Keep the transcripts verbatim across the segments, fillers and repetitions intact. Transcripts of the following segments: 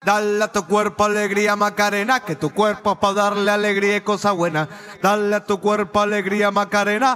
Dale a tu cuerpo alegría Macarena, que tu cuerpo es pa' darle alegría y cosa buena. Dale a tu cuerpo alegría Macarena,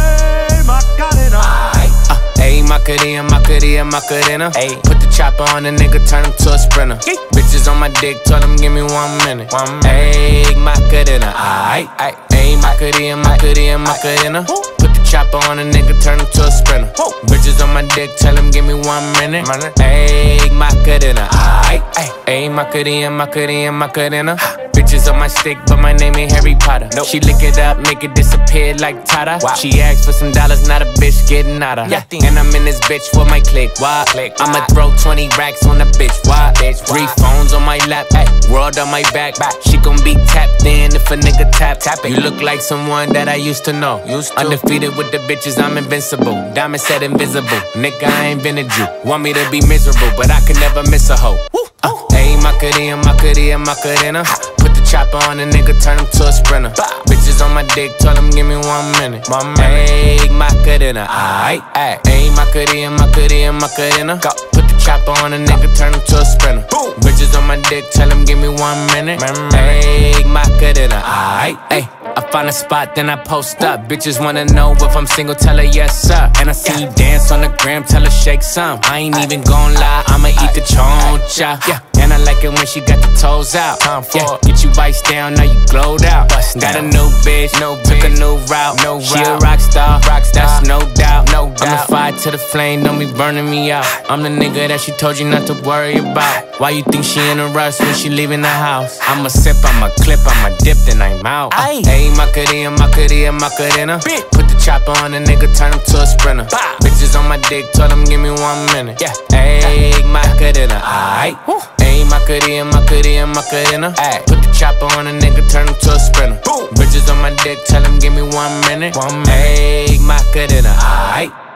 hey Macarena. Uh, hey Macarena, Macarena, Macarena. Hey, put the chopper on the nigga, turn him to a sprinter. Hey. Bitches on my dick, told him give me one minute. One minute. Hey Macarena, aight, aight. Hey Macarena, Macarena, Macarena. Put the chopper on a nigga, turn him to a sprinter. Whoa. Bitches on my dick, tell him give me one minute. Hey Macarena, aight, aight. Hey Macarena, Macarena, Macarena. Bitches on my stick, but my name ain't Harry Potter. Nope. She lick it up, make it disappear like Tata. Wow. She asked for some dollars, not a bitch getting out of. Yeah. And I'm in this bitch for my click. Why? Click. I'ma throw twenty racks on the bitch. Why? Bitch. Three phones on my lap, ay. World on my back. back. She gon' be tapped in if a nigga tap. tap it. You look like someone that I used to know. Used to. Undefeated with the bitches, I'm invincible. Diamond said invisible. Nigga, I ain't been a Jew. Want me to be miserable, but I can never miss a hoe. Uh, hey, Macarena, Macarena, Macarena. Put the chopper on a nigga, turn him to a sprinter. Bitches on my dick, told him give me one minute. One minute. Hey, Macarena, aight, aight. Hey, Macarena, Macarena, Macarena. Put the chopper on a nigga, turn him to a sprinter. Boom. Bitches on my dick, tell him give me one minute. Hey, Macarena, aight, aight. I find a spot, then I post up. Bitches wanna know if I'm single, tell her yes, sir. And I see you dance on the gram, tell her shake some. I ain't even gon' lie, I'ma eat the choncha. Yeah. And I like it when she got the toes out. Time for yeah. Get you vice down, now you glowed out. Bust got down. A new bitch, no took bitch. A new route. No she route. A rock star, rock star. That's no doubt. No doubt. I'm the fire to the flame, don't be burning me out. I'm the nigga that she told you not to worry about. Why you think she in a rush when she leaving the house? I'ma sip, I'ma clip, I'ma dip, then I'm out. Uh, hey, Macarena, Macarena, Macarena. Put the chopper on a nigga, turn him to a sprinter. Bah. Bitches on my dick, told him give me one minute. Yeah. Hey, Macarena, aight. Hey, Macarena, Macarena, Macarena. Ay. Put the chopper on a nigga, turn him to a sprinter. Boom. Bitches on my dick, tell him give me one minute. One minute. Hey, Macarena, aight.